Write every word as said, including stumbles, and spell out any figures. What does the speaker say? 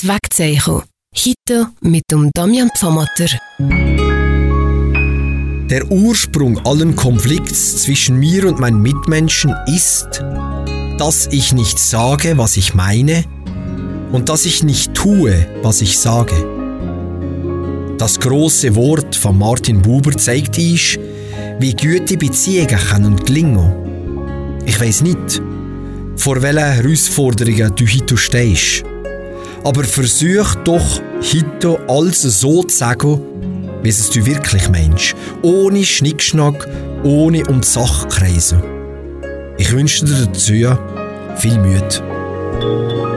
Wegzeichen. Heute mit dem Damian Pfammatter. Der Ursprung allen Konflikts zwischen mir und meinen Mitmenschen ist, dass ich nicht sage, was ich meine, und dass ich nicht tue, was ich sage. Das grosse Wort von Martin Buber zeigt uns, wie gute Beziehungen können gelingen. Ich weiss nicht, vor welchen Herausforderungen du heute stehst, aber versuch doch heute alles so zu sagen, wie es du wirklich meinst, ohne Schnickschnack, ohne um die Sache kreisen. Ich wünsche dir dazu viel Mühe.